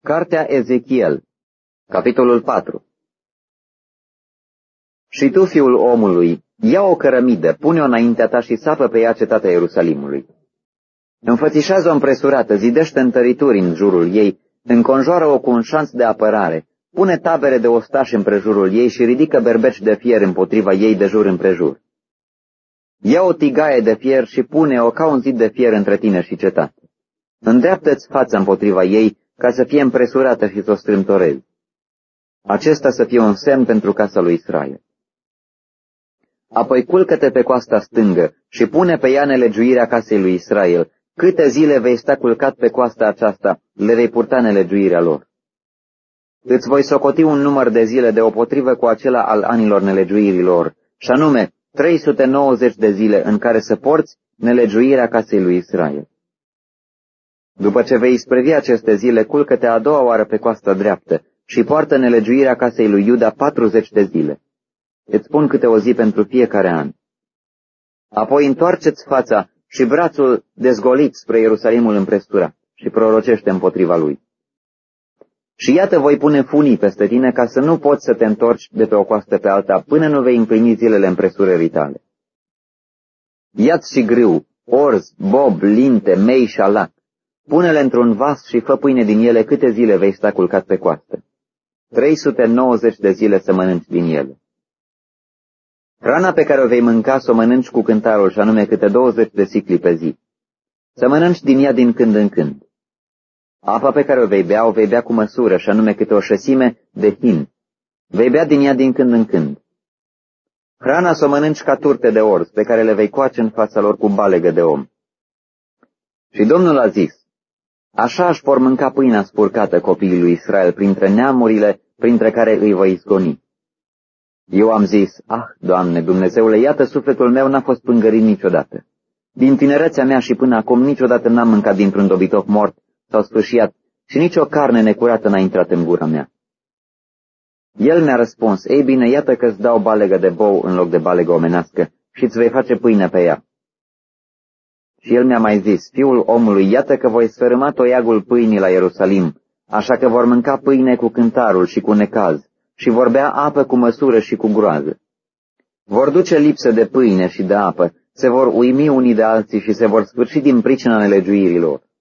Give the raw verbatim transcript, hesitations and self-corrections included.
Cartea Ezechiel, capitolul patru. Și tu, fiul omului, ia o cărămidă, pune-o înaintea ta și sapă pe ea cetatea Ierusalimului. Înfățișează-o împresurată, zidește întărituri în jurul ei, înconjoară-o cu un șanț de apărare, pune tabere de ostași împrejurul ei și ridică berbeci de fier împotriva ei de jur împrejur. Ia o tigaie de fier și pune-o ca un zid de fier între tine și cetate. Îndreaptă-ți fața împotriva ei, ca să fie împresurată și să o strâmtorezi. Acesta să fie un semn pentru casa lui Israel. Apoi culcă-te pe coasta stângă și pune pe ea nelegiuirea casei lui Israel. Câte zile vei sta culcat pe coasta aceasta, le vei purta nelegiuirea lor. Îți voi socoti un număr de zile deopotrivă cu acela al anilor nelegiuirilor, și anume trei sute nouăzeci de zile în care să porți nelegiuirea casei lui Israel. După ce vei isprăvi aceste zile, culcă-te a doua oară pe coasta dreaptă și poartă nelegiuirea casei lui Iuda patruzeci de zile. Îți pun câte o zi pentru fiecare an. Apoi întoarce-ți fața și brațul dezgolit spre Ierusalimul împresturat și prorocește împotriva lui. Și iată voi pune funii peste tine ca să nu poți să te întorci de pe o coastă pe alta până nu vei împlini zilele împresurării tale. Ia-ți și grâu, orz, bob, linte, mei și alac. Pune-le într-un vas și fă pâine din ele câte zile vei sta culcat pe coastă. trei sute nouăzeci de zile să mănânci din ele. Hrana pe care o vei mânca să o mănânci cu cântarul, și anume câte douăzeci de sicli pe zi. Să mănânci din ea din când în când. Apa pe care o vei bea, o vei bea cu măsură, și anume câte o șesime de hin. Vei bea din ea din când în când. Hrana să o mănânci ca turte de orz, pe care le vei coace în fața lor cu balegă de om. Și Domnul a zis, așa își vor mânca pâinea spurcată copiii lui Israel printre neamurile printre care îi voi izgoni. Eu am zis, ah, Doamne, Dumnezeule, iată sufletul meu n-a fost pângărit niciodată. Din tinerețea mea și până acum niciodată n-am mâncat dintr-un dobitoc mort sau sfâșiat și nicio carne necurată n-a intrat în gura mea. El mi-a răspuns, ei bine, iată că îți dau balegă de bou în loc de balegă omenească și îți vei face pâine pe ea. Și el mi-a mai zis, fiul omului, iată că voi sfărâma toiagul pâinii la Ierusalim, așa că vor mânca pâine cu cântarul și cu necaz și vor bea apă cu măsură și cu groază. Vor duce lipsă de pâine și de apă, se vor uimi unii de alții și se vor sfârși din pricina nelegiuirilor.